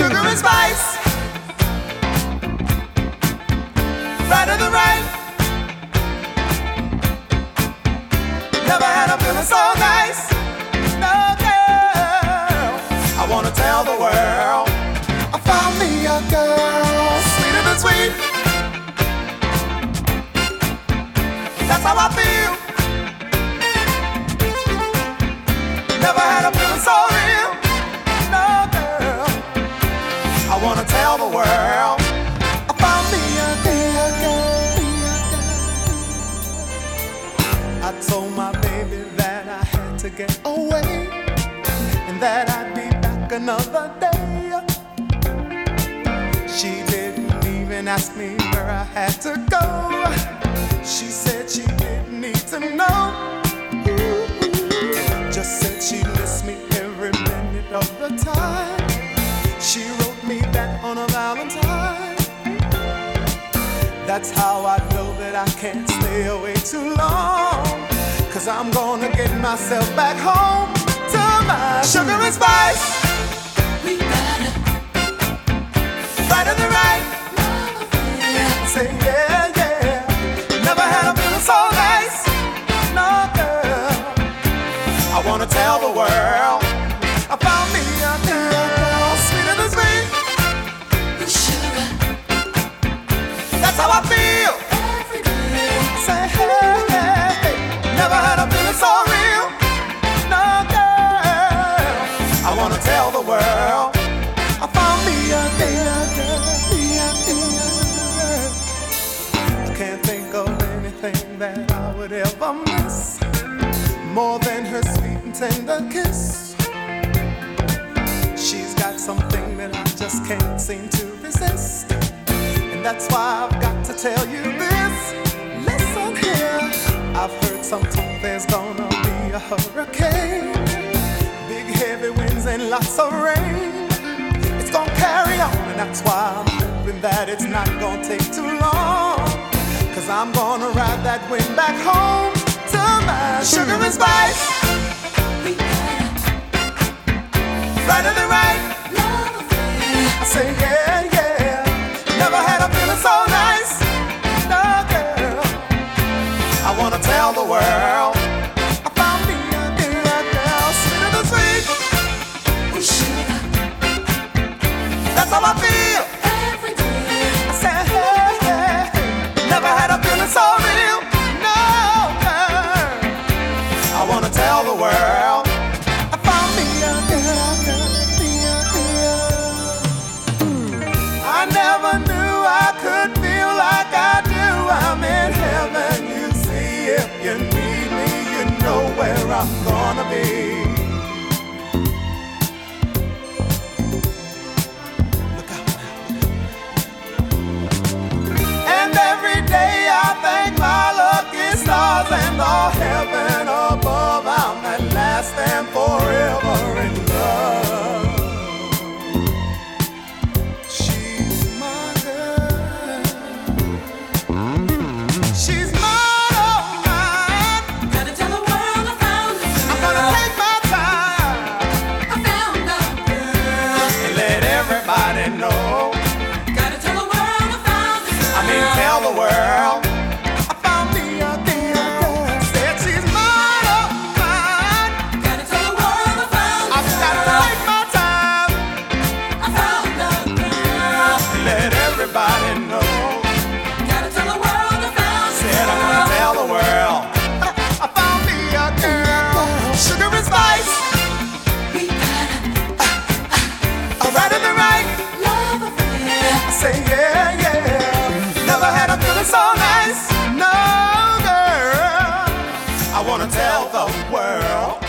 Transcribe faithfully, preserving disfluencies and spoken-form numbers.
sugar and spice, right to the right. Never had a feeling so nice. No girl, I wanna tell the world I found me a girl sweeter than sweet. That's how I feel. Never had a feeling so real. No girl, I wanna tell the world I found me a girl. I told my baby that I had to get away and that I'd be back another day. She didn't even ask me where I had to go. She said she didn't need to know. Just said she missed me every minute of the time. She wrote me back on a Valentine. That's how I know that I can't stay away too long, 'cause I'm gonna get myself back home to my sugar and spice. We got it. Right to the right. Say yeah, yeah. Never had a feeling so nice. No girl, I wanna tell the world I found me a girl sweeter than sweet. With sugar That's how I feel. every day. Say hey, hey, hey. Never had a feeling so real. No girl, I wanna tell the world I found me a girl. I can't think of anything that I would ever miss more than her sweet and tender kiss. She's got something that I just can't seem to resist, and that's why I've got to tell you this. Listen here, I've heard some talk there's gonna be a hurricane, big heavy winds and lots of rain. It's gonna carry on, and that's why I'm hoping that it's not gonna take too long, 'cause I'm gonna ride that wind back home to my sugar and spice. We got it. Right to the right. Love affair. I say yeah, yeah. Never had a feeling so nice. No girl, I wanna tell the world I found me a girl, girl sweeter than sweet. With sugar That's how I feel. every day. I said hey, hey, hey. Never had a feeling so real. No girl, I wanna tell the world I found me a girl, girl, me a girl. I never knew I could feel like I do. I'm in heaven, you see. If you need me, you know where I'm gonna be. Look out now. And every day I thank my lucky stars and all heaven above. I'm at last and forever in love. She's my girl. She's mine, oh mine. Gotta tell the world I found a I'm gonna girl. take my time I found a girl. and let everybody know. Gotta tell the world I found a girl. I mean, tell the world I found me a girl. Said she's mine, oh mine. Gotta tell the world I found a I've got to girl. take my time I found a girl. and let everybody know. Gotta tell the world I found a Said I'm girl. gonna tell the world I found me a girl, sugar and spice, We got it. right in the right. Love affair. I say yeah, yeah. Never had a feeling so nice. No girl, I wanna tell the world